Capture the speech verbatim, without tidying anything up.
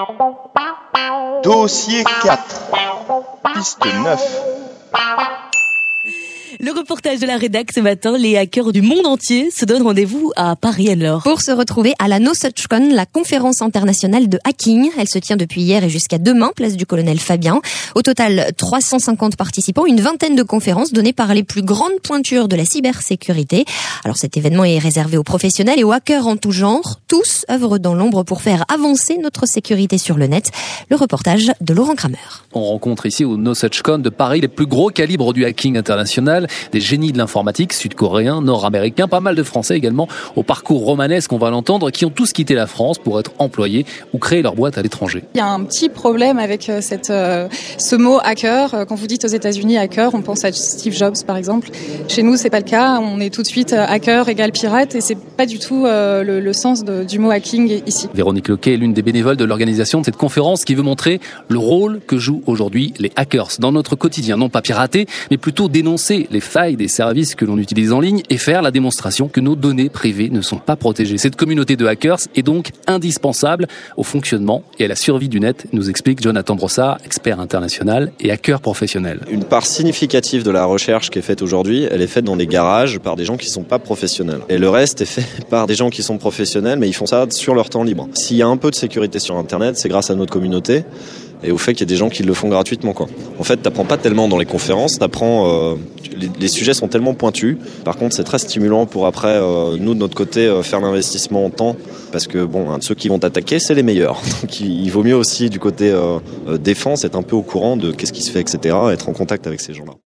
Dossier quatre, piste neuf. Le reportage de la rédac ce matin, les hackers du monde entier se donnent rendez-vous à Paris alors. Pour se retrouver à la NoSuchCon, la conférence internationale de hacking. Elle se tient depuis hier et jusqu'à demain, place du Colonel Fabien. Au total, trois cent cinquante participants, une vingtaine de conférences données par les plus grandes pointures de la cybersécurité. Alors cet événement est réservé aux professionnels et aux hackers en tout genre. Tous œuvrent dans l'ombre pour faire avancer notre sécurité sur le net. Le reportage de Laurent Kramer. On rencontre ici au NoSuchCon de Paris les plus gros calibres du hacking international, des génies de l'informatique, sud-coréens, nord-américains, pas mal de Français également, au parcours romanesque, on va l'entendre, qui ont tous quitté la France pour être employés ou créer leur boîte à l'étranger. Il y a un petit problème avec cette, euh, ce mot hacker. Quand vous dites aux États-Unis hacker, on pense à Steve Jobs par exemple. Chez nous, c'est pas le cas. On est tout de suite hacker égale pirate et c'est pas du tout euh, le, le sens de, du mot hacking ici. Véronique Lequet est l'une des bénévoles de l'organisation de cette conférence qui veut montrer le rôle que jouent aujourd'hui les hackers dans notre quotidien. Non pas pirater, mais plutôt dénoncer les failles des services que l'on utilise en ligne et faire la démonstration que nos données privées ne sont pas protégées. Cette communauté de hackers est donc indispensable au fonctionnement et à la survie du net, nous explique Jonathan Brossard, expert international et hacker professionnel. Une part significative de la recherche qui est faite aujourd'hui, elle est faite dans des garages par des gens qui ne sont pas professionnels. Et le reste est fait par des gens qui sont professionnels, mais ils font ça sur leur temps libre. S'il y a un peu de sécurité sur Internet, c'est grâce à notre communauté et au fait qu'il y a des gens qui le font gratuitement, quoi. En fait, t'apprends pas tellement dans les conférences, t'apprends, euh, les, les sujets sont tellement pointus. Par contre, c'est très stimulant pour après, euh, nous de notre côté, euh, faire l'investissement en temps, parce que bon, hein, ceux qui vont t'attaquer, c'est les meilleurs. Donc, il, il vaut mieux aussi du côté euh, euh, défense être un peu au courant de qu'est-ce qui se fait, et cetera. Être en contact avec ces gens-là.